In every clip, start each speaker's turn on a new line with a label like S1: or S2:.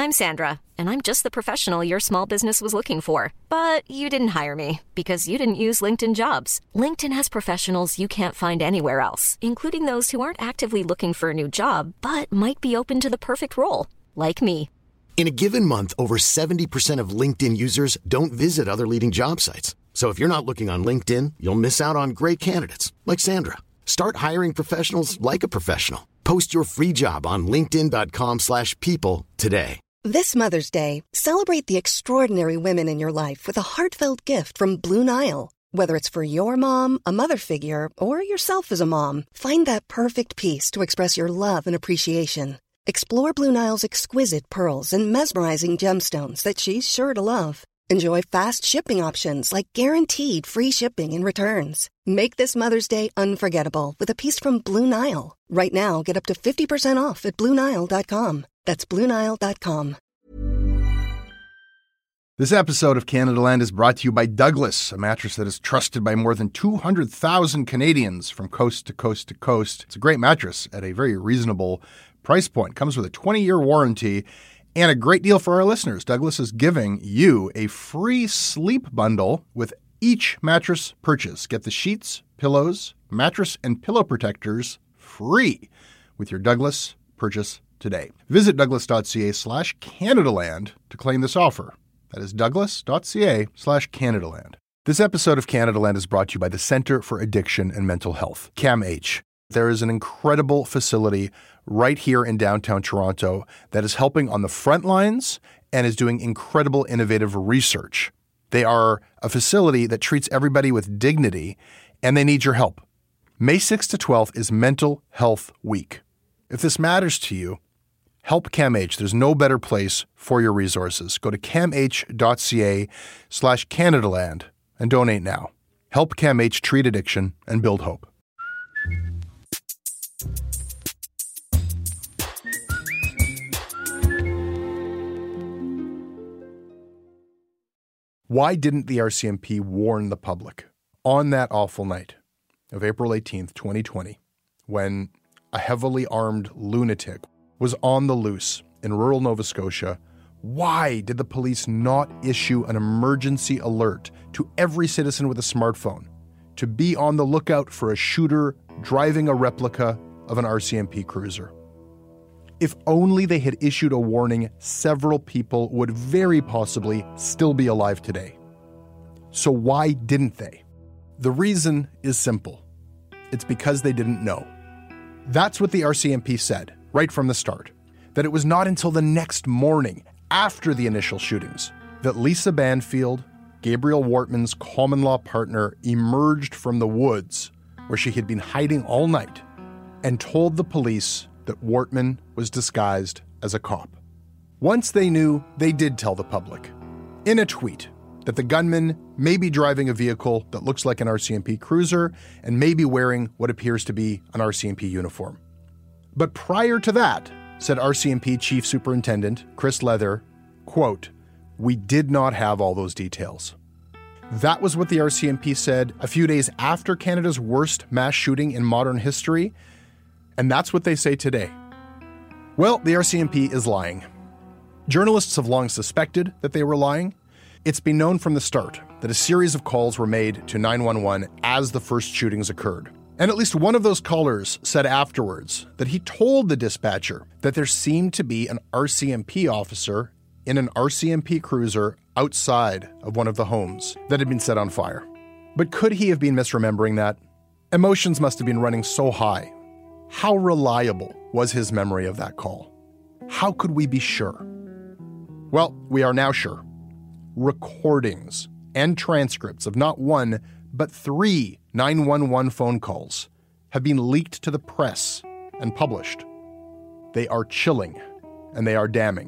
S1: I'm Sandra, and I'm just the professional your small business was looking for. But you didn't hire me because you didn't use LinkedIn Jobs. LinkedIn has professionals you can't find anywhere else, including those who aren't actively looking for a new job, but might be open to the perfect role, like me.
S2: In a given month, over 70% of LinkedIn users don't visit other leading job sites. So if you're not looking on LinkedIn, you'll miss out on great candidates like Sandra. Start hiring professionals like a professional. Post your free job on linkedin.com/people today.
S3: This Mother's Day, celebrate the extraordinary women in your life with a heartfelt gift from Blue Nile. Whether it's for your mom, a mother figure, or yourself as a mom, find that perfect piece to express your love and appreciation. Explore Blue Nile's exquisite pearls and mesmerizing gemstones that she's sure to love. Enjoy fast shipping options like guaranteed free shipping and returns. Make this Mother's Day unforgettable with a piece from Blue Nile. Right now, get up to 50% off at BlueNile.com. That's BlueNile.com.
S4: This episode of Canada Land is brought to you by Douglas, a mattress that is trusted by more than 200,000 Canadians from coast to coast to coast. It's a great mattress at a very reasonable price point. Comes with a 20-year warranty. And a great deal for our listeners. Douglas is giving you a free sleep bundle with each mattress purchase. Get the sheets, pillows, mattress, and pillow protectors free with your Douglas purchase today. Visit douglas.ca/Canadaland to claim this offer. That is douglas.ca/Canadaland. This episode of Canada Land is brought to you by the Centre for Addiction and Mental Health, CAMH. There is an incredible facility right here in downtown Toronto that is helping on the front lines and is doing incredible innovative research. They are a facility that treats everybody with dignity, and they need your help. May 6th to 12th is Mental Health Week. If this matters to you, help CAMH. There's no better place for your resources. Go to camh.ca/Canadaland and donate now. Help CAMH treat addiction and build hope. Why didn't the RCMP warn the public on that awful night of April 18th, 2020, when a heavily armed lunatic was on the loose in rural Nova Scotia? Why did the police not issue an emergency alert to every citizen with a smartphone to be on the lookout for a shooter driving a replica of an RCMP cruiser? If only they had issued a warning, several people would very possibly still be alive today. So why didn't they? The reason is simple. It's because they didn't know. That's what the RCMP said right from the start, that it was not until the next morning, after the initial shootings, that Lisa Banfield, Gabriel Wortman's common-law partner, emerged from the woods where she had been hiding all night and told the police that Wortman was disguised as a cop. Once they knew, they did tell the public, in a tweet, that the gunman may be driving a vehicle that looks like an RCMP cruiser and may be wearing what appears to be an RCMP uniform. But prior to that, said RCMP Chief Superintendent Chris Leather, quote, "We did not have all those details." That was what the RCMP said a few days after Canada's worst mass shooting in modern history, and that's what they say today. Well, the RCMP is lying. Journalists have long suspected that they were lying. It's been known from the start that a series of calls were made to 911 as the first shootings occurred. And at least one of those callers said afterwards that he told the dispatcher that there seemed to be an RCMP officer in an RCMP cruiser outside of one of the homes that had been set on fire. But could he have been misremembering that? Emotions must have been running so high. How reliable was his memory of that call? How could we be sure? Well, we are now sure. Recordings and transcripts of not one, but 3 911 phone calls have been leaked to the press and published. They are chilling and they are damning.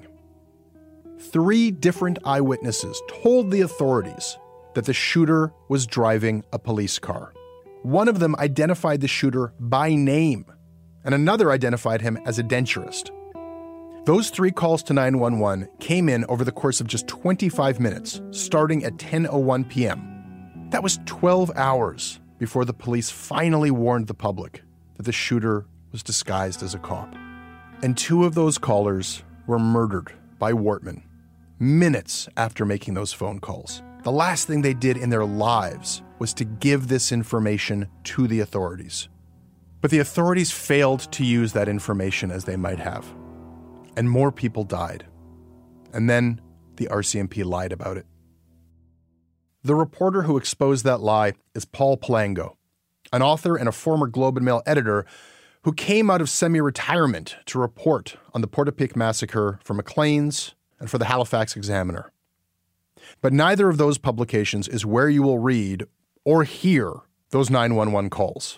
S4: 3 different eyewitnesses told the authorities that the shooter was driving a police car. One of them identified the shooter by name, and another identified him as a denturist. Those 3 calls to 911 came in over the course of just 25 minutes, starting at 10:01 p.m. That was 12 hours before the police finally warned the public that the shooter was disguised as a cop. And 2 of those callers were murdered by Wortman minutes after making those phone calls. The last thing they did in their lives was to give this information to the authorities. But the authorities failed to use that information as they might have. And more people died. And then the RCMP lied about it. The reporter who exposed that lie is Paul Palango, an author and a former Globe and Mail editor who came out of semi-retirement to report on the Portapique massacre for Maclean's and for the Halifax Examiner. But neither of those publications is where you will read or hear those 911 calls.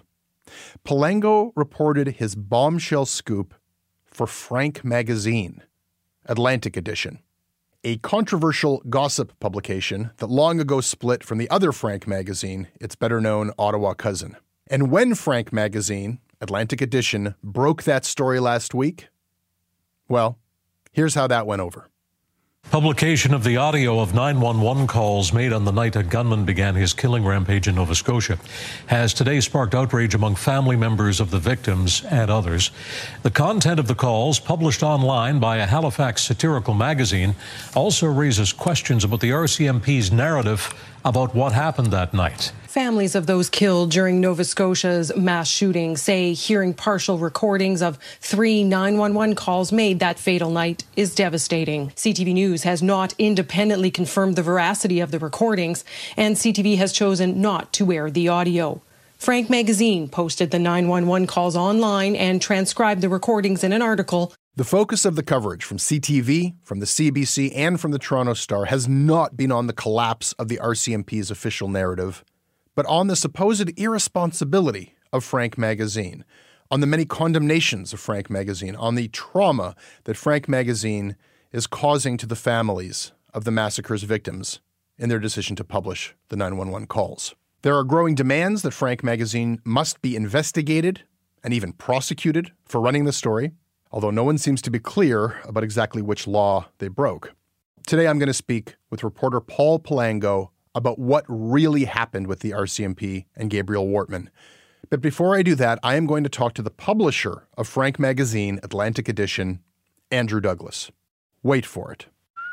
S4: Palango reported his bombshell scoop for Frank Magazine, Atlantic edition, a controversial gossip publication that long ago split from the other Frank Magazine, its better-known Ottawa cousin. And when Frank Magazine, Atlantic edition, broke that story last week, well, here's how that went over.
S5: Publication of the audio of 911 calls made on the night a gunman began his killing rampage in Nova Scotia has today sparked outrage among family members of the victims and others. The content of the calls, published online by a Halifax satirical magazine, also raises questions about the RCMP's narrative about what happened that night.
S6: Families of those killed during Nova Scotia's mass shooting say hearing partial recordings of 3 911 calls made that fatal night is devastating. CTV News has not independently confirmed the veracity of the recordings, and CTV has chosen not to air the audio. Frank Magazine posted the 911 calls online and transcribed the recordings in an article.
S4: The focus of the coverage from CTV, from the CBC, and from the Toronto Star has not been on the collapse of the RCMP's official narrative, but on the supposed irresponsibility of Frank Magazine, on the many condemnations of Frank Magazine, on the trauma that Frank Magazine is causing to the families of the massacre's victims in their decision to publish the 911 calls. There are growing demands that Frank Magazine must be investigated and even prosecuted for running the story, although no one seems to be clear about exactly which law they broke. Today I'm going to speak with reporter Paul Palango about what really happened with the RCMP and Gabriel Wortman. But before I do that, I am going to talk to the publisher of Frank Magazine, Atlantic edition, Andrew Douglas. Wait for it.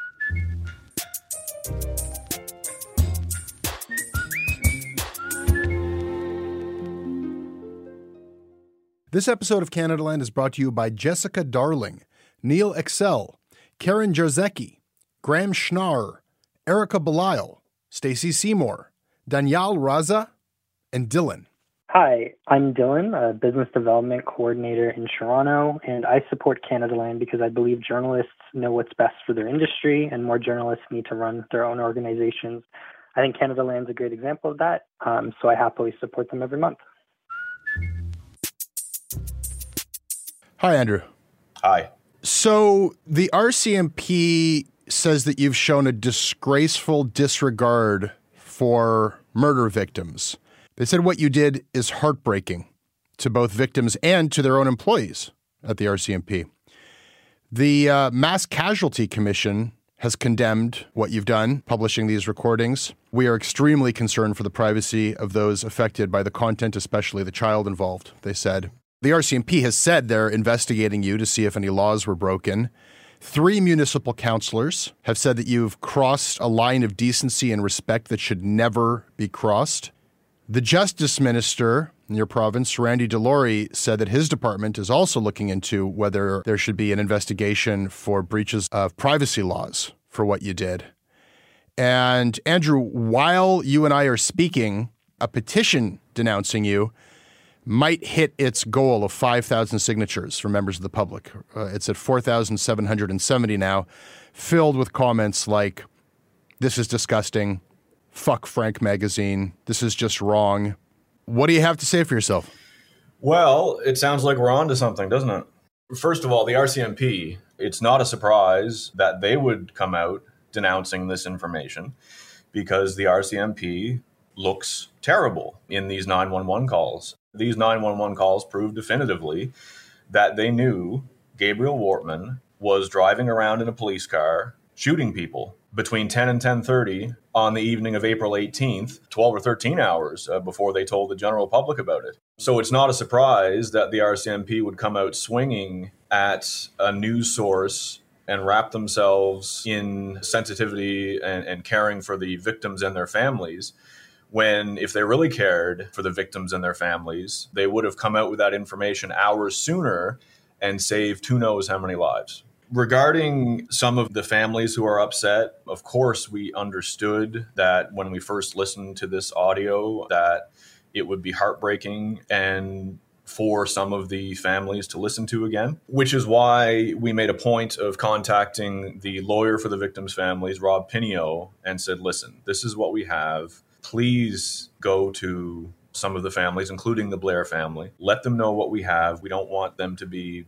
S4: This episode of Canadaland is brought to you by Jessica Darling, Neil Excel, Karen Jarzecki, Graham Schnarr, Erica Belisle, Stacey Seymour, Danielle Raza, and Dylan.
S7: Hi, I'm Dylan, a business development coordinator in Toronto, and I support Canadaland because I believe journalists know what's best for their industry, and more journalists need to run their own organizations. I think Canadaland's a great example of that, so I happily support them every month.
S4: Hi, Andrew.
S8: Hi.
S4: So the RCMP says that you've shown a disgraceful disregard for murder victims. They said what you did is heartbreaking to both victims and to their own employees at the RCMP. The Mass Casualty Commission has condemned what you've done, publishing these recordings. We are extremely concerned for the privacy of those affected by the content, especially the child involved, they said. The RCMP has said they're investigating you to see if any laws were broken. 3 municipal councillors have said that you've crossed a line of decency and respect that should never be crossed. The Justice Minister in your province, Randy DeLaury, said that his department is also looking into whether there should be an investigation for breaches of privacy laws for what you did. And Andrew, while you and I are speaking, a petition denouncing you might hit its goal of 5,000 signatures from members of the public. It's at 4,770 now, filled with comments like, "This is disgusting. Fuck Frank Magazine. This is just wrong." What do you have to say for yourself?
S8: Well, it sounds like we're on to something, doesn't it? First of all, the RCMP, it's not a surprise that they would come out denouncing this information because the RCMP looks terrible in these 911 calls. These 911 calls prove definitively that they knew Gabriel Wortman was driving around in a police car shooting people between 10 and 10:30 on the evening of April 18th, 12 or 13 hours before they told the general public about it. So it's not a surprise that the RCMP would come out swinging at a news source and wrap themselves in sensitivity and caring for the victims and their families, when if they really cared for the victims and their families, they would have come out with that information hours sooner and saved who knows how many lives. Regarding some of the families who are upset, of course, we understood that when we first listened to this audio that it would be heartbreaking and for some of the families to listen to again, which is why we made a point of contacting the lawyer for the victims' families, Rob Pinio, and said, listen, this is what we have. Please go to some of the families, including the Blair family. Let them know what we have. We don't want them to be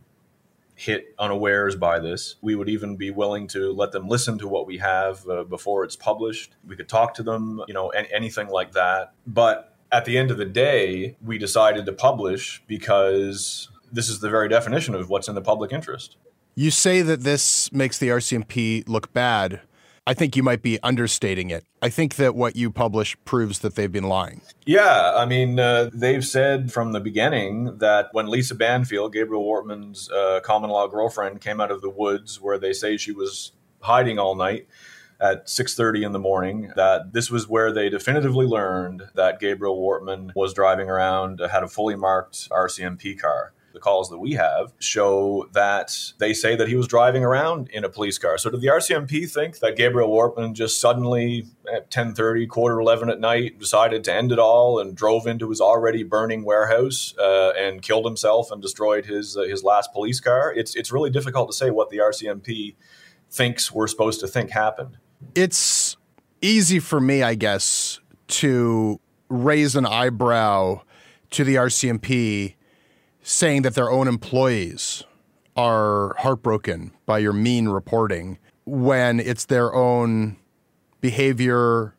S8: hit unawares by this. We would even be willing to let them listen to what we have before it's published. We could talk to them, anything like that. But at the end of the day, we decided to publish because this is the very definition of what's in the public interest.
S4: You say that this makes the RCMP look bad. I think you might be understating it. I think that what you publish proves that they've been lying.
S8: Yeah, I mean, they've said from the beginning that when Lisa Banfield, Gabriel Wortman's common-law girlfriend, came out of the woods where they say she was hiding all night at 6:30 in the morning, that this was where they definitively learned that Gabriel Wortman was driving around, had a fully marked RCMP car. The calls that we have show that they say that he was driving around in a police car. So did the RCMP think that Gabriel Wortman just suddenly at 10:30, 11:15 at night decided to end it all and drove into his already burning warehouse and killed himself and destroyed his last police car? It's really difficult to say what the RCMP thinks we're supposed to think happened.
S4: It's easy for me, I guess, to raise an eyebrow to the RCMP saying that their own employees are heartbroken by your mean reporting when it's their own behavior,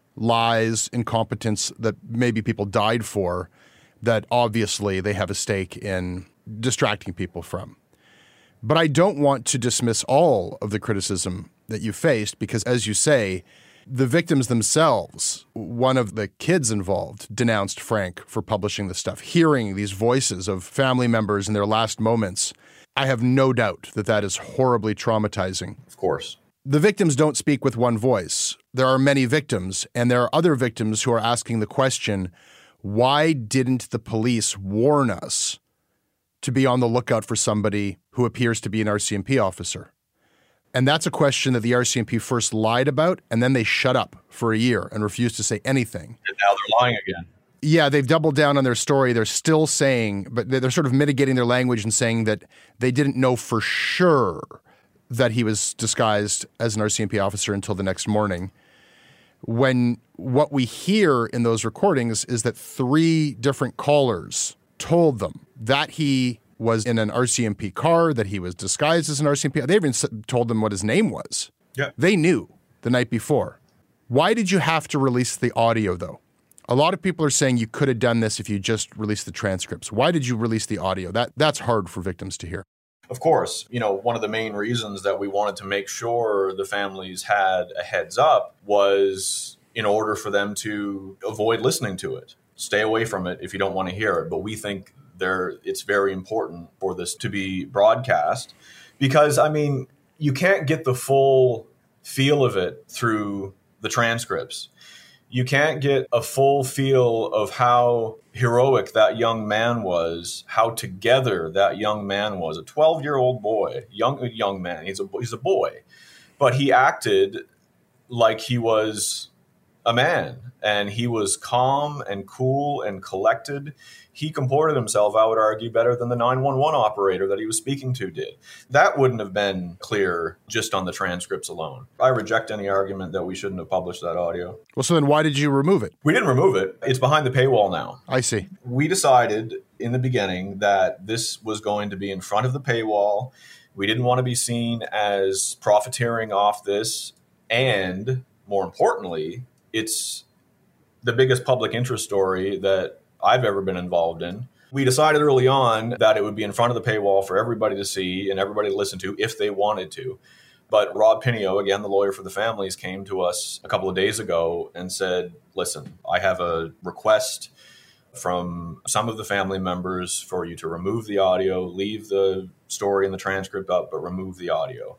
S4: lies, incompetence that maybe people died for that obviously they have a stake in distracting people from. But I don't want to dismiss all of the criticism that you faced because, as you say, the victims themselves, one of the kids involved, denounced Frank for publishing this stuff. Hearing these voices of family members in their last moments, I have no doubt that that is horribly traumatizing.
S8: Of course.
S4: The victims don't speak with one voice. There are many victims, and there are other victims who are asking the question, why didn't the police warn us to be on the lookout for somebody who appears to be an RCMP officer? And that's a question that the RCMP first lied about, and then they shut up for a year and refused to say anything.
S8: And now they're lying again.
S4: Yeah, they've doubled down on their story. They're still saying, but they're sort of mitigating their language and saying that they didn't know for sure that he was disguised as an RCMP officer until the next morning. When what we hear in those recordings is that 3 different callers told them that he was in an RCMP car, that he was disguised as an RCMP. They even told them what his name was.
S8: Yeah.
S4: They knew the night before. Why did you have to release the audio, though? A lot of people are saying you could have done this if you just released the transcripts. Why did you release the audio? That's hard for victims to hear.
S8: Of course, one of the main reasons that we wanted to make sure the families had a heads up was in order for them to avoid listening to it. Stay away from it if you don't want to hear it. But we think it's very important for this to be broadcast because, you can't get the full feel of it through the transcripts. You can't get a full feel of how heroic that young man was, how together that young man was. A 12-year-old boy, young man. He's a boy, but he acted like he was a man, and he was calm and cool and collected. He comported himself, I would argue, better than the 911 operator that he was speaking to did. That wouldn't have been clear just on the transcripts alone. I reject any argument that we shouldn't have published that audio.
S4: Well, so then why did you remove it?
S8: We didn't remove it. It's behind the paywall now.
S4: I see.
S8: We decided in the beginning that this was going to be in front of the paywall. We didn't want to be seen as profiteering off this. And more importantly, it's the biggest public interest story that I've ever been involved in. We decided early on that it would be in front of the paywall for everybody to see and everybody to listen to if they wanted to. But Rob Pinio, again, the lawyer for the families, came to us a couple of days ago and said, listen, I have a request from some of the family members for you to remove the audio, leave the story and the transcript up, but remove the audio.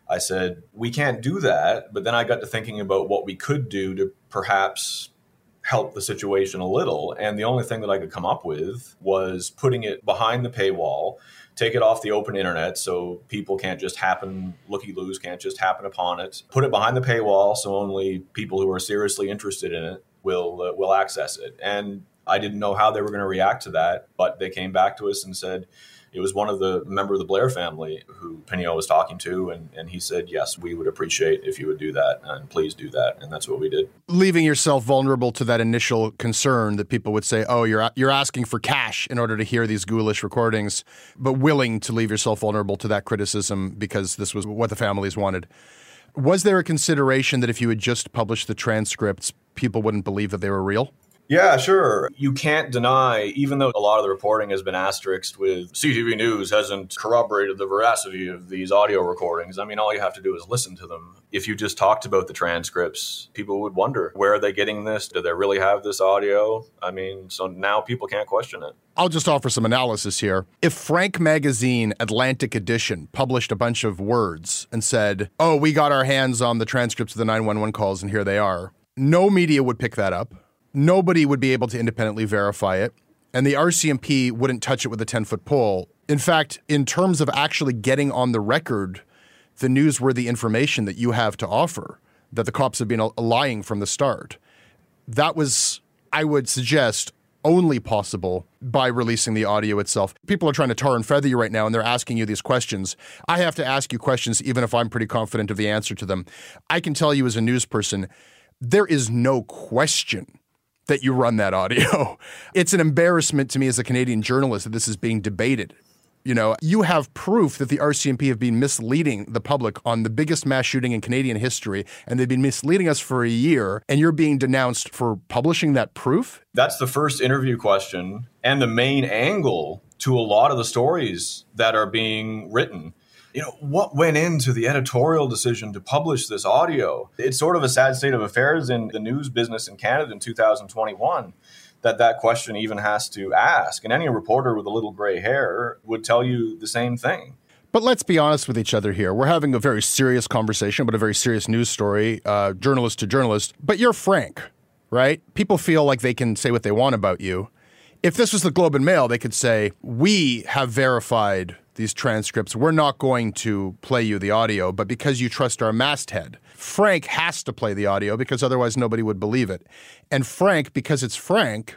S8: I said, we can't do that. But then I got to thinking about what we could do to perhaps help the situation a little. And the only thing that I could come up with was putting it behind the paywall, take it off the open internet so people can't just looky-loos can't just happen upon it. Put it behind the paywall so only people who are seriously interested in it will access it. And I didn't know how they were going to react to that, but they came back to us and said, it was one of the member of the Blair family who Peniot was talking to, and he said, yes, we would appreciate if you would do that, and please do that. And that's what we did.
S4: Leaving yourself vulnerable to that initial concern that people would say, oh, you're asking for cash in order to hear these ghoulish recordings, but willing to leave yourself vulnerable to that criticism because this was what the families wanted. Was there a consideration that if you had just published the transcripts, people wouldn't believe that they were real?
S8: Yeah, sure. You can't deny, even though a lot of the reporting has been asterisked with CTV News hasn't corroborated the veracity of these audio recordings. I mean, all you have to do is listen to them. If you just talked about the transcripts, people would wonder, where are they getting this? Do they really have this audio? I mean, so now people can't question it.
S4: I'll just offer some analysis here. If Frank Magazine Atlantic Edition published a bunch of words and said, oh, we got our hands on the transcripts of the 911 calls and here they are, no media would pick that up. Nobody would be able to independently verify it, and the RCMP wouldn't touch it with a 10-foot pole. In fact, in terms of actually getting on the record the newsworthy information that you have to offer, that the cops have been lying from the start, that was, I would suggest, only possible by releasing the audio itself. People are trying to tar and feather you right now, and they're asking you these questions. I have to ask you questions even if I'm pretty confident of the answer to them. I can tell you as a news person, there is no question that you run that audio. It's an embarrassment to me as a Canadian journalist that this is being debated. You know, you have proof that the RCMP have been misleading the public on the biggest mass shooting in Canadian history, and they've been misleading us for a year, and you're being denounced for publishing that proof?
S8: That's the first interview question and the main angle to a lot of the stories that are being written. You know, what went into the editorial decision to publish this audio? It's sort of a sad state of affairs in the news business in Canada in 2021 that question even has to ask. And any reporter with a little gray hair would tell you the same thing.
S4: But let's be honest with each other here. We're having a very serious conversation about a very serious news story, journalist to journalist. But you're Frank, right? People feel like they can say what they want about you. If this was the Globe and Mail, they could say, we have verified these transcripts. We're not going to play you the audio, but because you trust our masthead, Frank has to play the audio because otherwise nobody would believe it. And Frank, because it's Frank,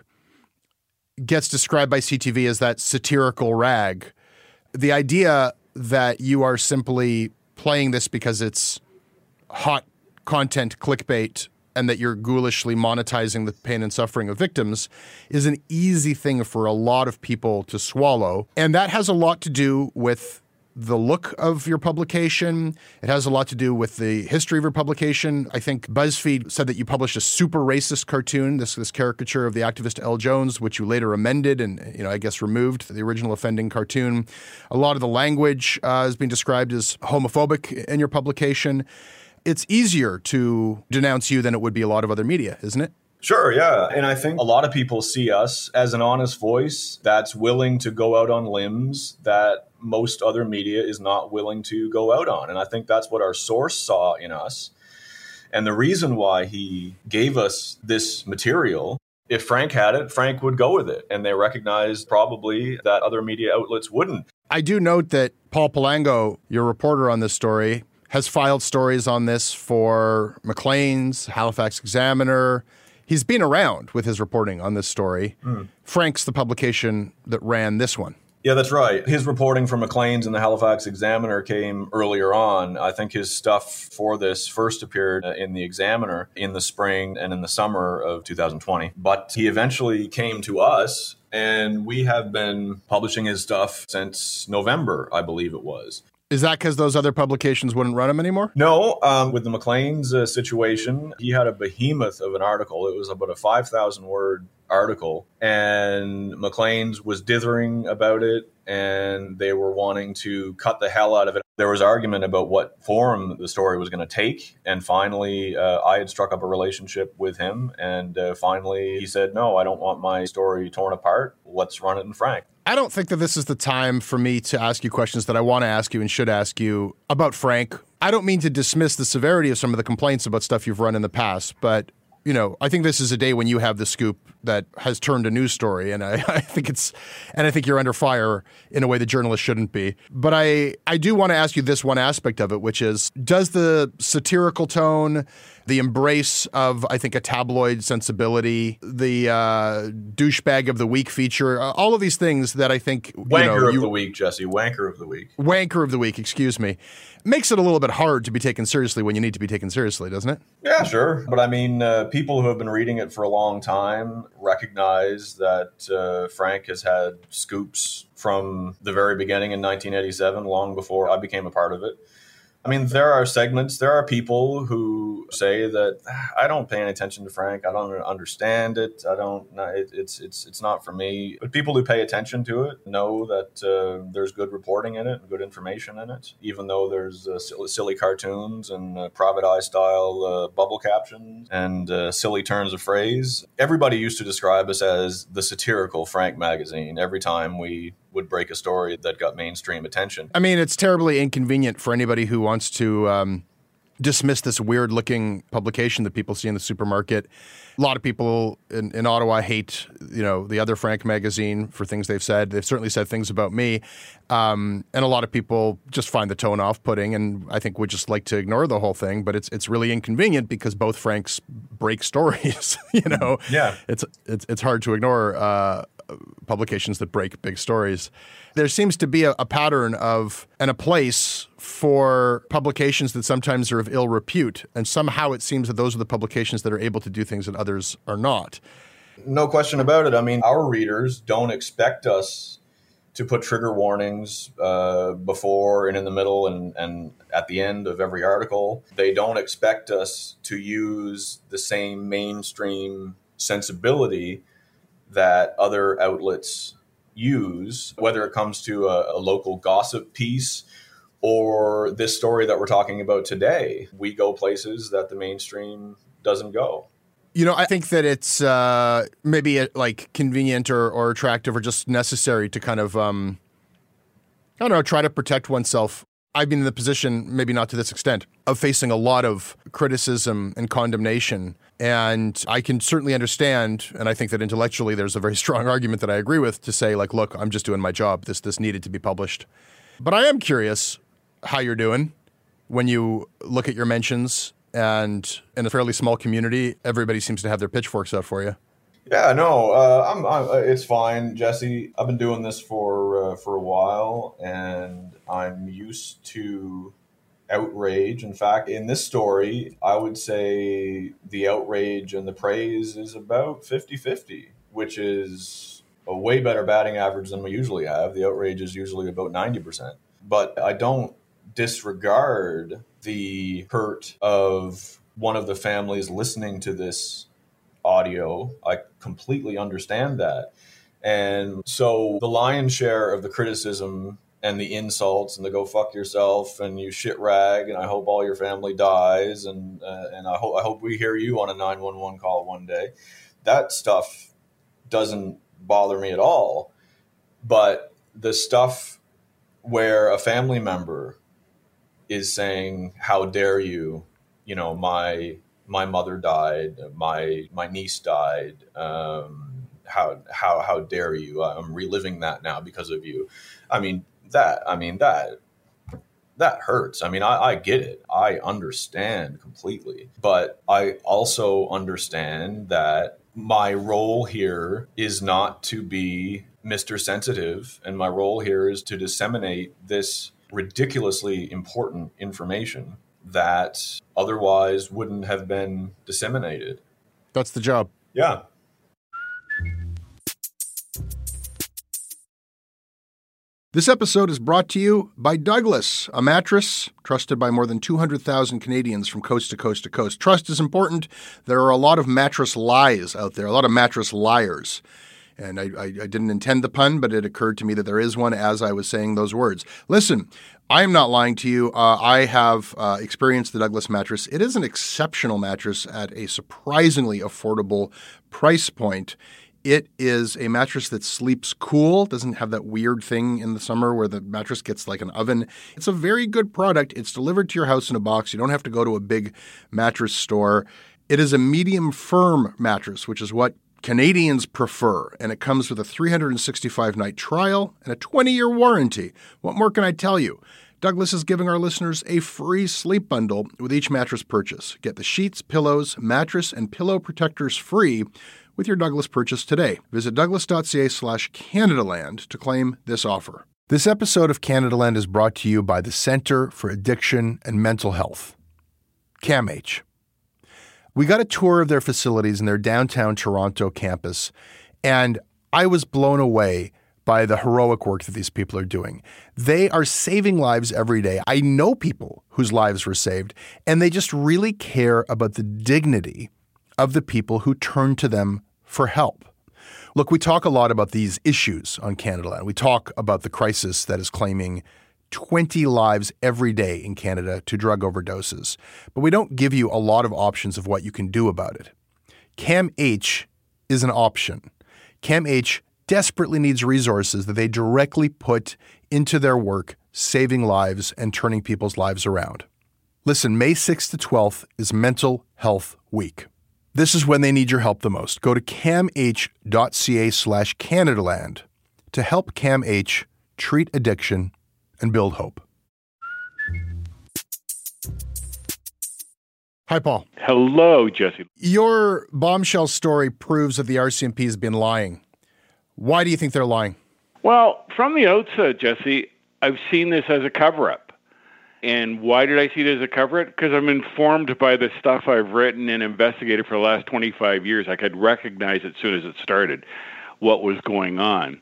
S4: gets described by CTV as that satirical rag. The idea that you are simply playing this because it's hot content clickbait and that you're ghoulishly monetizing the pain and suffering of victims is an easy thing for a lot of people to swallow. And that has a lot to do with the look of your publication. It has a lot to do with the history of your publication. I think BuzzFeed said that you published a super racist cartoon, this caricature of the activist Elle Jones, which you later amended and, I guess removed the original offending cartoon. A lot of the language has been described as homophobic in your publication. It's easier to denounce you than it would be a lot of other media, isn't it?
S8: Sure, yeah. And I think a lot of people see us as an honest voice that's willing to go out on limbs that most other media is not willing to go out on. And I think that's what our source saw in us. And the reason why he gave us this material, if Frank had it, Frank would go with it. And they recognized probably that other media outlets wouldn't.
S4: I do note that Paul Palango, your reporter on this story, has filed stories on this for Maclean's, Halifax Examiner. He's been around with his reporting on this story. Frank's the publication that ran this one.
S8: Yeah, that's right. His reporting from Maclean's and the Halifax Examiner came earlier on. I think his stuff for this first appeared in the Examiner in the spring and in the summer of 2020. But he eventually came to us, and we have been publishing his stuff since November, I believe it was.
S4: Is that because those other publications wouldn't run him anymore?
S8: No. With the Maclean's situation, he had a behemoth of an article. It was about a 5,000-word article, and Maclean's was dithering about it, and they were wanting to cut the hell out of it. There was argument about what form the story was going to take. And finally, I had struck up a relationship with him. And finally, he said, no, I don't want my story torn apart. Let's run it in Frank.
S4: I don't think that this is the time for me to ask you questions that I want to ask you and should ask you about Frank. I don't mean to dismiss the severity of some of the complaints about stuff you've run in the past, but I think this is a day when you have the scoop that has turned a news story, and I think you're under fire in a way that journalists shouldn't be. But I do want to ask you this one aspect of it, which is, does the satirical tone, the embrace of, I think, a tabloid sensibility, the douchebag of the week feature, all of these things that I think...
S8: Wanker of the week, Jesse. Wanker of the week.
S4: Wanker of the week, excuse me. Makes it a little bit hard to be taken seriously when you need to be taken seriously, doesn't it?
S8: Yeah, sure. But I mean, people who have been reading it for a long time recognize that Frank has had scoops from the very beginning in 1987, long before I became a part of it. I mean, there are people who say that I don't pay any attention to Frank. I don't understand it. It's not for me. But people who pay attention to it know that there's good reporting in it and good information in it, even though there's silly cartoons and private eye style bubble captions and silly turns of phrase. Everybody used to describe us as the satirical Frank magazine every time we would break a story that got mainstream attention. I
S4: mean, it's terribly inconvenient for anybody who wants to dismiss this weird-looking publication that people see in the supermarket. A lot of people in Ottawa hate, the other Frank magazine for things they've said. They've certainly said things about me. And a lot of people just find the tone off-putting and I think would just like to ignore the whole thing. But it's really inconvenient because both Franks break stories,
S8: Yeah.
S4: It's hard to ignore publications that break big stories. There seems to be a pattern of and a place for publications that sometimes are of ill repute. And somehow it seems that those are the publications that are able to do things that others are not.
S8: No question about it. I mean, our readers don't expect us to put trigger warnings before and in the middle and at the end of every article. They don't expect us to use the same mainstream sensibility that other outlets use, whether it comes to a local gossip piece or this story that we're talking about today. We go places that the mainstream doesn't go.
S4: I think that it's maybe convenient or attractive or just necessary to kind of, try to protect oneself. I've been in the position, maybe not to this extent, of facing a lot of criticism and condemnation. And I can certainly understand, and I think that intellectually there's a very strong argument that I agree with, to say, look, I'm just doing my job. This needed to be published. But I am curious how you're doing when you look at your mentions, and in a fairly small community, everybody seems to have their pitchforks out for you.
S8: Yeah, no, it's fine, Jesse. I've been doing this for a while, and I'm used to outrage. In fact, in this story, I would say the outrage and the praise is about 50-50, which is a way better batting average than we usually have. The outrage is usually about 90%. But I don't disregard the hurt of one of the families listening to this audio. I completely understand that. And so the lion's share of the criticism and the insults and the go fuck yourself and you shit rag and I hope all your family dies and I hope we hear you on a 911 call one day. That stuff doesn't bother me at all. But the stuff where a family member is saying, how dare you, my mother died, my niece died, how dare you, I'm reliving that now because of you. That hurts. I get it. I understand completely. But I also understand that my role here is not to be Mr. Sensitive, and my role here is to disseminate this ridiculously important information that otherwise wouldn't have been disseminated.
S4: That's the job.
S8: Yeah.
S4: This episode is brought to you by Douglas, a mattress trusted by more than 200,000 Canadians from coast to coast to coast. Trust is important. There are a lot of mattress lies out there, a lot of mattress liars. And I didn't intend the pun, but it occurred to me that there is one as I was saying those words. Listen, I am not lying to you. I have experienced the Douglas mattress. It is an exceptional mattress at a surprisingly affordable price point. It is a mattress that sleeps cool, doesn't have that weird thing in the summer where the mattress gets like an oven. It's a very good product. It's delivered to your house in a box. You don't have to go to a big mattress store. It is a medium firm mattress, which is what Canadians prefer, and it comes with a 365-night trial and a 20-year warranty. What more can I tell you? Douglas is giving our listeners a free sleep bundle with each mattress purchase. Get the sheets, pillows, mattress, and pillow protectors free with your Douglas purchase today. Visit douglas.ca/Canadaland to claim this offer. This episode of Canadaland is brought to you by the Centre for Addiction and Mental Health, CAMH. We got a tour of their facilities in their downtown Toronto campus, and I was blown away by the heroic work that these people are doing. They are saving lives every day. I know people whose lives were saved, and they just really care about the dignity of the people who turn to them for help. Look, we talk a lot about these issues on Canadaland. We talk about the crisis that is claiming 20 lives every day in Canada to drug overdoses. But we don't give you a lot of options of what you can do about it. CAMH is an option. CAMH desperately needs resources that they directly put into their work, saving lives and turning people's lives around. Listen, May 6th to 12th is Mental Health Week. This is when they need your help the most. Go to camh.ca/Canadaland to help CAMH treat addiction and build hope. Hi, Paul.
S9: Hello, Jesse.
S4: Your bombshell story proves that the RCMP has been lying. Why do you think they're lying?
S9: Well, from the outset, Jesse, I've seen this as a cover-up. And why did I see it as a cover-up? Because I'm informed by the stuff I've written and investigated for the last 25 years. I could recognize as soon as it started what was going on.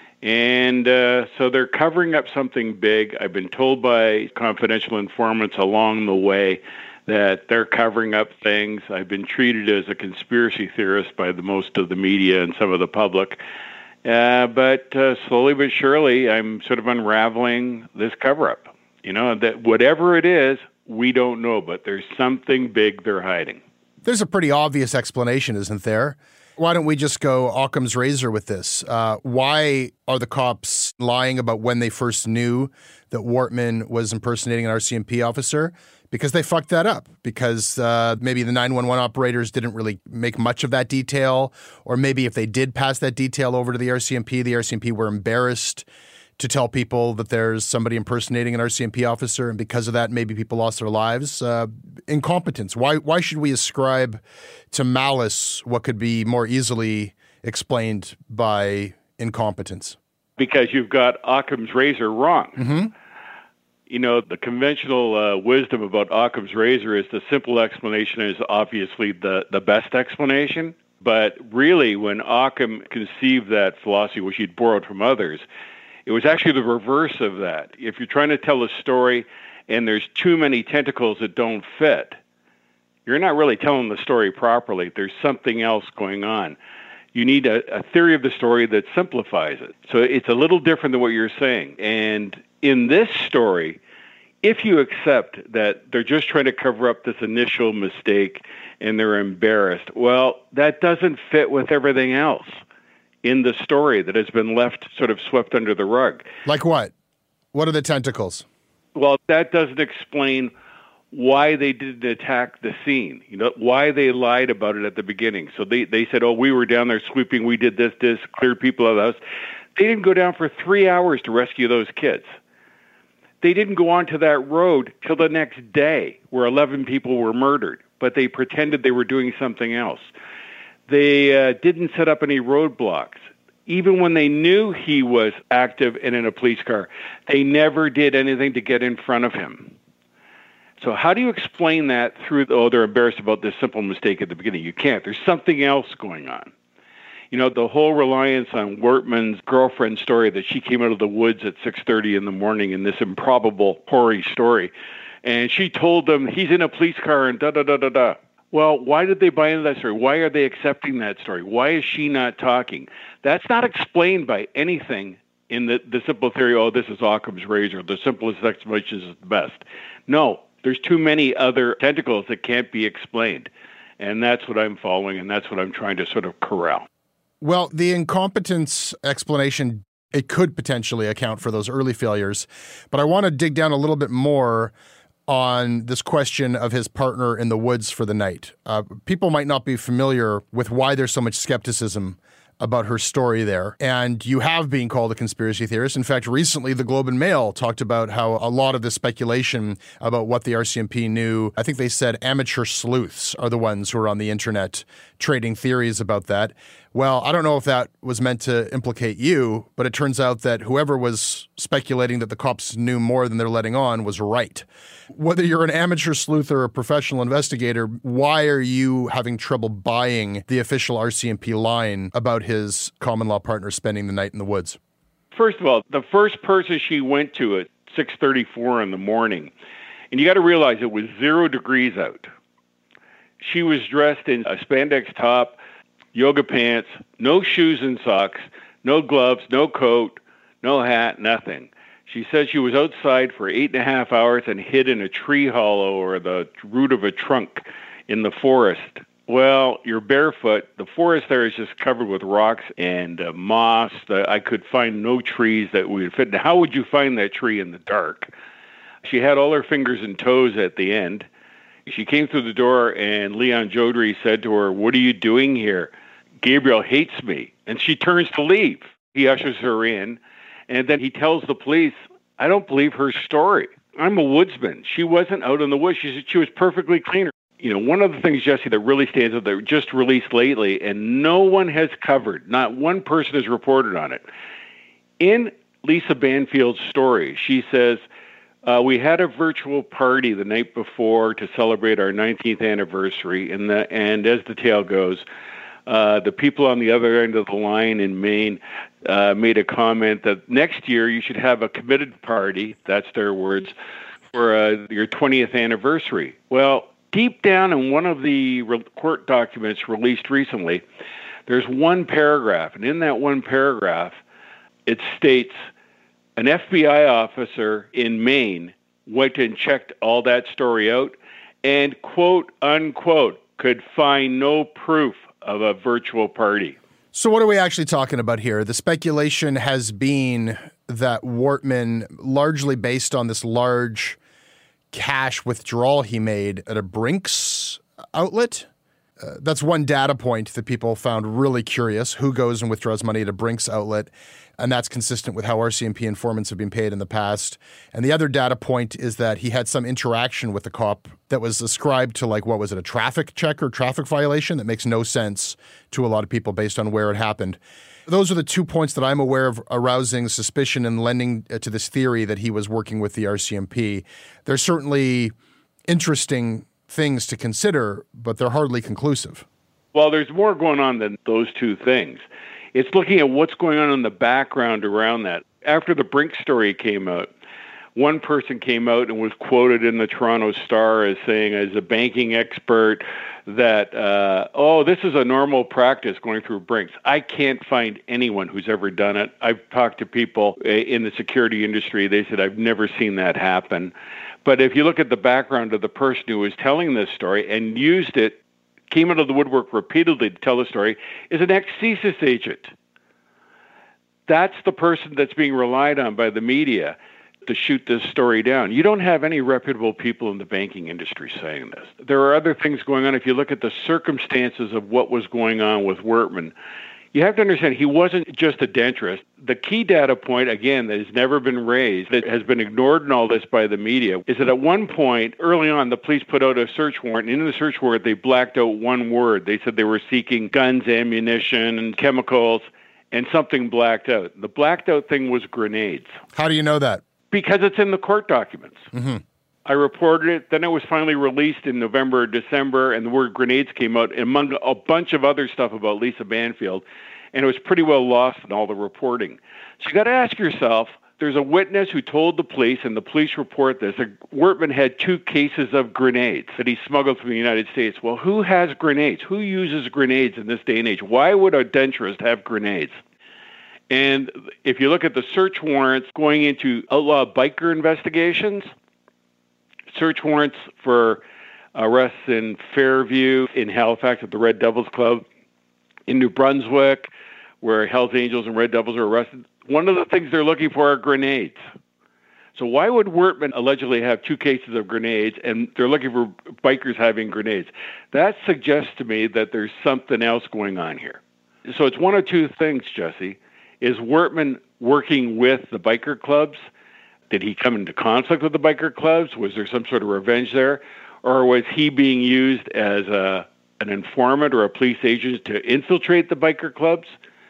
S9: And so they're covering up something big. I've been told by confidential informants along the way that they're covering up things. I've been treated as a conspiracy theorist by the most of the media and some of the public. But slowly but surely, I'm sort of unraveling this cover-up. You know, that whatever it is, we don't know, but there's something big they're hiding.
S4: There's a pretty obvious explanation, isn't there? Why don't we just go Occam's razor with this? Why are the cops lying about when they first knew that Wortman was impersonating an RCMP officer? Because they fucked that up. Because maybe the 911 operators didn't really make much of that detail. Or maybe if they did pass that detail over to the RCMP were embarrassed to tell people that there's somebody impersonating an RCMP officer. And because of that, maybe people lost their lives. Incompetence. Why should we ascribe to malice what could be more easily explained by incompetence?
S9: Because you've got Occam's razor wrong.
S4: Mm-hmm.
S9: You know, the conventional wisdom about Occam's razor is the simple explanation is obviously the best explanation. But really, when Occam conceived that philosophy, which he'd borrowed from others, it was actually the reverse of that. If you're trying to tell a story and there's too many tentacles that don't fit, you're not really telling the story properly. There's something else going on. You need a theory of the story that simplifies it. So it's a little different than what you're saying. And in this story, if you accept that they're just trying to cover up this initial mistake and they're embarrassed, well, that doesn't fit with everything else in the story that has been left sort of swept under the rug.
S4: Like what? What are the tentacles?
S9: Well, that doesn't explain why they didn't attack the scene, you know, why they lied about it at the beginning. So they said, oh, we were down there sweeping, we did this, cleared people out of the house. They didn't go down for 3 hours to rescue those kids. They didn't go onto that road till the next day where 11 people were murdered, but they pretended they were doing something else. They didn't set up any roadblocks. Even when they knew he was active and in a police car, they never did anything to get in front of him. So how do you explain that through, they're embarrassed about this simple mistake at the beginning? You can't. There's something else going on. You know, the whole reliance on Wortman's girlfriend's story that she came out of the woods at 6:30 in the morning in this improbable, hoary story. And she told them he's in a police car and da-da-da-da-da. Well, why did they buy into that story? Why are they accepting that story? Why is she not talking? That's not explained by anything in the simple theory, oh, this is Occam's razor. The simplest explanation is the best. No, there's too many other tentacles that can't be explained. And that's what I'm following, and that's what I'm trying to sort of corral.
S4: Well, the incompetence explanation, it could potentially account for those early failures. But I want to dig down a little bit more on this question of his partner in the woods for the night. People might not be familiar with why there's so much skepticism about her story there. And you have been called a conspiracy theorist. In fact, recently the Globe and Mail talked about how a lot of the speculation about what the RCMP knew, I think they said amateur sleuths are the ones who are on the internet trading theories about that. Well, I don't know if that was meant to implicate you, but it turns out that whoever was speculating that the cops knew more than they're letting on was right. Whether you're an amateur sleuth or a professional investigator, why are you having trouble buying the official RCMP line about his common law partner spending the night in the woods?
S9: First of all, the first person she went to at 6:34 in the morning, and you got to realize it was 0 degrees out. She was dressed in a spandex top, yoga pants, no shoes and socks, no gloves, no coat, no hat, nothing. She says she was outside for 8.5 hours and hid in a tree hollow or the root of a trunk in the forest. Well, you're barefoot. The forest there is just covered with rocks and moss. I could find no trees that would fit. Now, how would you find that tree in the dark? She had all her fingers and toes at the end. She came through the door and Leon Jodry said to her, "What are you doing here? Gabriel hates me." And she turns to leave. He ushers her in, and then he tells the police, "I don't believe her story. I'm a woodsman. She wasn't out in the woods. She was perfectly clean." You know, one of the things, Jesse, that really stands out, that just released lately, and no one has covered, not one person has reported on it. In Lisa Banfield's story, she says, we had a virtual party the night before to celebrate our 19th anniversary, and as the tale goes, the people on the other end of the line in Maine made a comment that next year you should have a committed party, that's their words, for your 20th anniversary. Well, deep down in one of the court documents released recently, there's one paragraph, and in that one paragraph, it states an FBI officer in Maine went and checked all that story out and, quote, unquote, could find no proof of a virtual party.
S4: So what are we actually talking about here? The speculation has been that Wortman, largely based on this large cash withdrawal he made at a Brinks outlet. That's one data point that people found really curious. Who goes and withdraws money at a Brinks outlet? And that's consistent with how RCMP informants have been paid in the past. And the other data point is that he had some interaction with the cop that was ascribed to, like, what was it, a traffic check or traffic violation that makes no sense to a lot of people based on where it happened. Those are the 2 points that I'm aware of arousing suspicion and lending to this theory that he was working with the RCMP. They're certainly interesting things to consider, but they're hardly conclusive.
S9: Well, there's more going on than those two things. It's looking at what's going on in the background around that. After the Brink story came out, one person came out and was quoted in the Toronto Star as saying, as a banking expert, that, this is a normal practice going through Brinks. I can't find anyone who's ever done it. I've talked to people in the security industry. They said, I've never seen that happen. But if you look at the background of the person who was telling this story and used it, came out of the woodwork repeatedly to tell the story, is an ex-CSIS agent. That's the person that's being relied on by the media to shoot this story down. You don't have any reputable people in the banking industry saying this. There are other things going on. If you look at the circumstances of what was going on with Wortman, you have to understand he wasn't just a denturist. The key data point, again, that has never been raised, that has been ignored in all this by the media, is that at one point, early on, the police put out a search warrant, and in the search warrant, they blacked out one word. They said they were seeking guns, ammunition, and chemicals, and something blacked out. The blacked out thing was grenades.
S4: How do you know that?
S9: Because it's in the court documents.
S4: Mm-hmm.
S9: I reported it. Then it was finally released in November or December, and the word grenades came out among a bunch of other stuff about Lisa Banfield, and it was pretty well lost in all the reporting. So you got to ask yourself, There's a witness who told the police, and the police report this, that Wortman had 2 cases of grenades that he smuggled from the United States. Well, who has grenades? Who uses grenades in this day and age? Why would a denturist have grenades? And if you look at the search warrants going into outlaw biker investigations, search warrants for arrests in Fairview, in Halifax at the Red Devils Club, in New Brunswick, where Hells Angels and Red Devils are arrested, one of the things they're looking for are grenades. So why would Wortman allegedly have 2 cases of grenades, and they're looking for bikers having grenades? That suggests to me that there's something else going on here. So it's one of 2 things, Jesse. Is Wortman working with the biker clubs? Did he come into conflict with the biker clubs? Was there some sort of revenge there? Or was he being used as an informant or a police agent to infiltrate the biker clubs?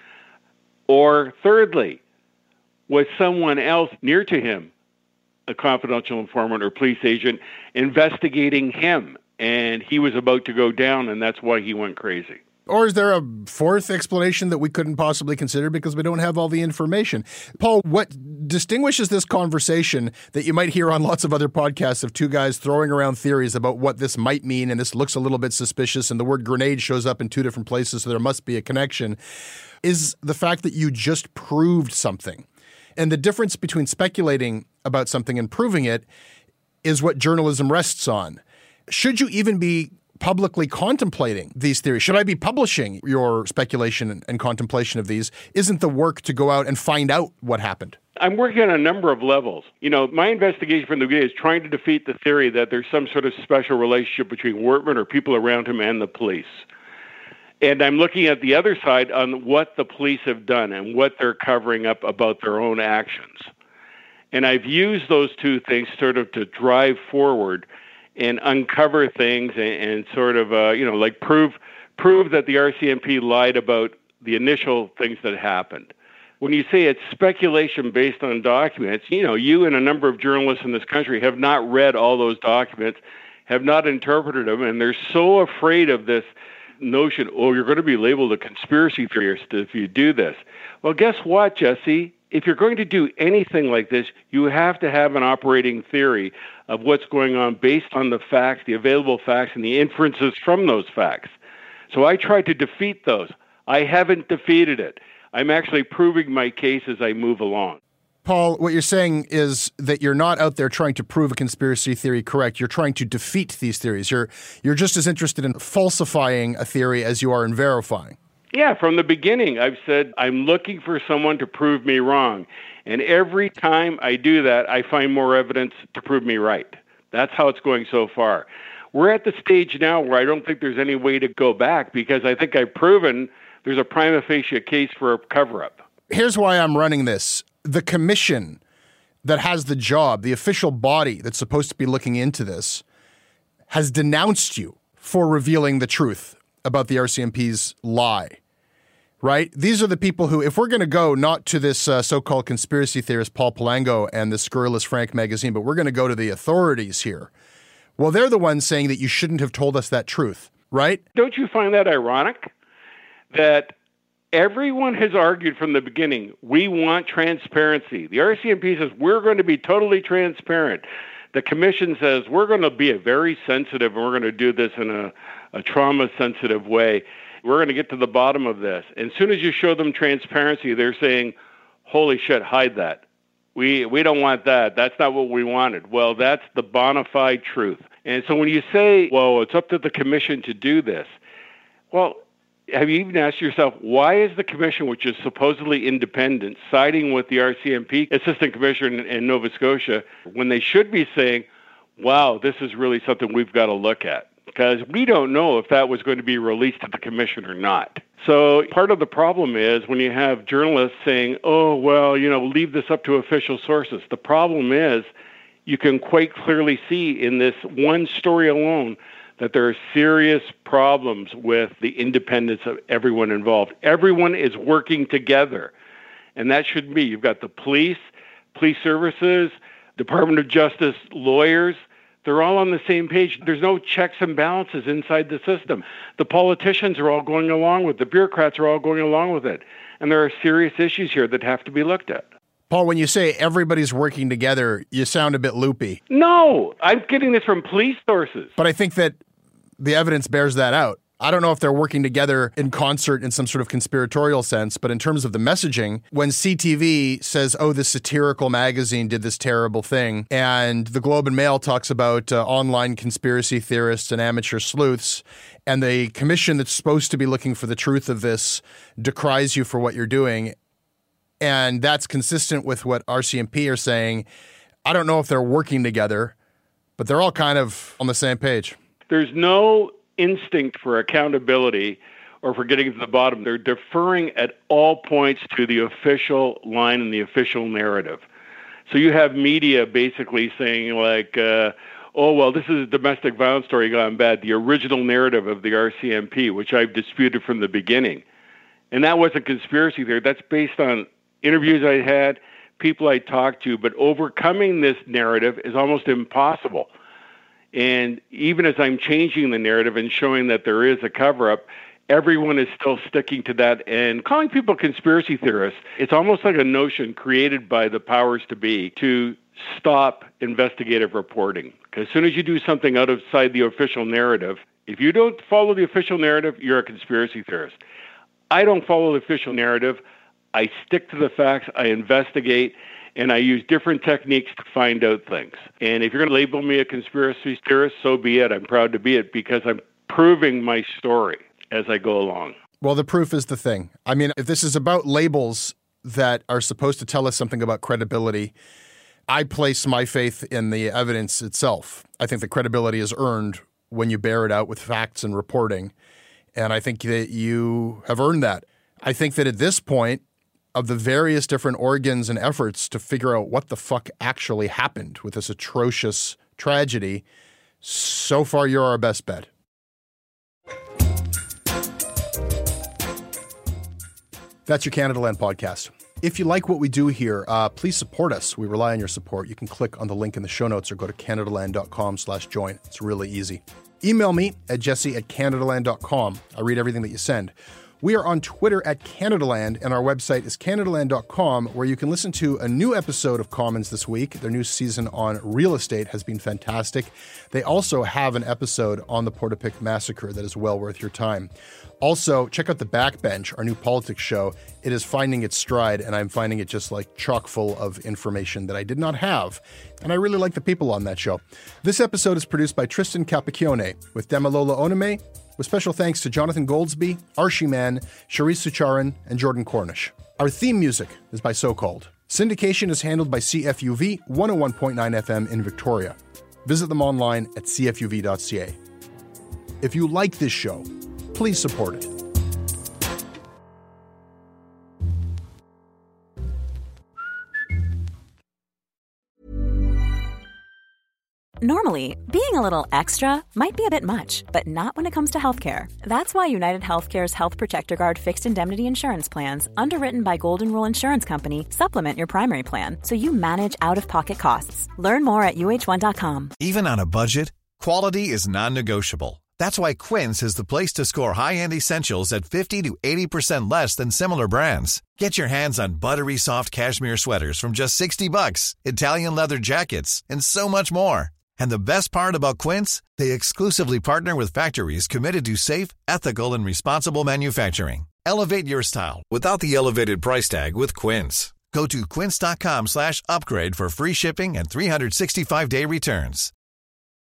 S9: Or thirdly, was someone else near to him, a confidential informant or police agent, investigating him, and he was about to go down, and that's why he went crazy?
S4: Or is there a 4th explanation that we couldn't possibly consider because we don't have all the information? Paul, what distinguishes this conversation that you might hear on lots of other podcasts of 2 guys throwing around theories about what this might mean, and this looks a little bit suspicious, and the word grenade shows up in 2 different places, so there must be a connection, is the fact that you just proved something. And the difference between speculating about something and proving it is what journalism rests on. Should you even be publicly contemplating these theories? Should I be publishing your speculation and contemplation of these? Isn't the work to go out and find out what happened?
S9: I'm working on a number of levels. My investigation from the beginning is trying to defeat the theory that there's some sort of special relationship between Wortman or people around him and the police. And I'm looking at the other side on what the police have done and what they're covering up about their own actions. And I've used those 2 things sort of to drive forward and uncover things and sort of, prove that the RCMP lied about the initial things that happened. When you say it's speculation based on documents, you and a number of journalists in this country have not read all those documents, have not interpreted them, and they're so afraid of this notion, you're going to be labeled a conspiracy theorist if you do this. Well, guess what, Jesse? If you're going to do anything like this, you have to have an operating theory of what's going on based on the facts, the available facts, and the inferences from those facts. So I tried to defeat those. I haven't defeated it. I'm actually proving my case as I move along.
S4: Paul, what you're saying is that you're not out there trying to prove a conspiracy theory correct. You're trying to defeat these theories. You're just as interested in falsifying a theory as you are in verifying.
S9: Yeah, from the beginning, I've said I'm looking for someone to prove me wrong. And every time I do that, I find more evidence to prove me right. That's how it's going so far. We're at the stage now where I don't think there's any way to go back because I think I've proven there's a prima facie case for a cover-up.
S4: Here's why I'm running this. The commission that has the job, the official body that's supposed to be looking into this, has denounced you for revealing the truth about the RCMP's lie. Right? These are the people who, if we're going to go not to this so-called conspiracy theorist Paul Palango and the Scurrilous Frank magazine, but we're going to go to the authorities here. Well, they're the ones saying that you shouldn't have told us that truth, right?
S9: Don't you find that ironic? That everyone has argued from the beginning, we want transparency. The RCMP says, we're going to be totally transparent. The commission says, we're going to be very sensitive and we're going to do this in a trauma-sensitive way. We're going to get to the bottom of this. And as soon as you show them transparency, they're saying, holy shit, hide that. We don't want that. That's not what we wanted. Well, that's the bona fide truth. And so when you say, well, it's up to the commission to do this, well, have you even asked yourself, why is the commission, which is supposedly independent, siding with the RCMP assistant commissioner in Nova Scotia when they should be saying, wow, this is really something we've got to look at? Because we don't know if that was going to be released to the commission or not. So part of the problem is when you have journalists saying, oh, well, leave this up to official sources. The problem is you can quite clearly see in this one story alone that there are serious problems with the independence of everyone involved. Everyone is working together. And that should be, you've got the police services, Department of Justice lawyers. They're all on the same page. There's no checks and balances inside the system. The politicians are all going along with it. The bureaucrats are all going along with it. And there are serious issues here that have to be looked at.
S4: Paul, when you say everybody's working together, you sound a bit loopy.
S9: No, I'm getting this from police sources.
S4: But I think that the evidence bears that out. I don't know if they're working together in concert in some sort of conspiratorial sense, but in terms of the messaging, when CTV says, oh, this satirical magazine did this terrible thing, and the Globe and Mail talks about online conspiracy theorists and amateur sleuths, and the commission that's supposed to be looking for the truth of this decries you for what you're doing, and that's consistent with what RCMP are saying, I don't know if they're working together, but they're all kind of on the same page.
S9: There's no instinct for accountability or for getting to the bottom. They're deferring at all points to the official line and the official narrative. So you have media basically saying like, oh, well, this is a domestic violence story gone bad, the original narrative of the RCMP, which I've disputed from the beginning. And that wasn't conspiracy theory. That's based on interviews I had, people I talked to, but overcoming this narrative is almost impossible. And even as I'm changing the narrative and showing that there is a cover-up, everyone is still sticking to that and calling people conspiracy theorists. It's almost like a notion created by the powers to be to stop investigative reporting. Because as soon as you do something outside the official narrative, if you don't follow the official narrative, you're a conspiracy theorist. I don't follow the official narrative. I stick to the facts, I investigate, and I use different techniques to find out things. And if you're going to label me a conspiracy theorist, so be it. I'm proud to be it because I'm proving my story as I go along.
S4: Well, the proof is the thing. I mean, if this is about labels that are supposed to tell us something about credibility, I place my faith in the evidence itself. I think the credibility is earned when you bear it out with facts and reporting. And I think that you have earned that. I think that at this point, of the various different organs and efforts to figure out what the fuck actually happened with this atrocious tragedy, so far you're our best bet. That's your Canada Land podcast. If you like what we do here, please support us. We rely on your support. You can click on the link in the show notes or go to canadaland.com/join. It's really easy. Email me at jesse@canadaland.com. I read everything that you send. We are on Twitter at Canadaland, and our website is canadaland.com, where you can listen to a new episode of Commons this week. Their new season on real estate has been fantastic. They also have an episode on the Portapique Massacre that is well worth your time. Also, check out The Backbench, our new politics show. It is finding its stride, and I'm finding it just like chock full of information that I did not have. And I really like the people on that show. This episode is produced by Tristan Capacchione with Demalola Onome, with special thanks to Jonathan Goldsby, Archie Mann, Charisse Sucharan, and Jordan Cornish. Our theme music is by So Called. Syndication is handled by CFUV 101.9 FM in Victoria. Visit them online at cfuv.ca. If you like this show, please support it.
S10: Normally, being a little extra might be a bit much, but not when it comes to healthcare. That's why United Healthcare's Health Protector Guard fixed indemnity insurance plans, underwritten by Golden Rule Insurance Company, supplement your primary plan so you manage out-of-pocket costs. Learn more at uh1.com.
S11: Even on a budget, quality is non-negotiable. That's why Quince is the place to score high-end essentials at 50 to 80% less than similar brands. Get your hands on buttery soft cashmere sweaters from just $60, Italian leather jackets, and so much more. And the best part about Quince, they exclusively partner with factories committed to safe, ethical, and responsible manufacturing. Elevate your style without the elevated price tag with Quince. Go to quince.com/upgrade for free shipping and 365-day returns.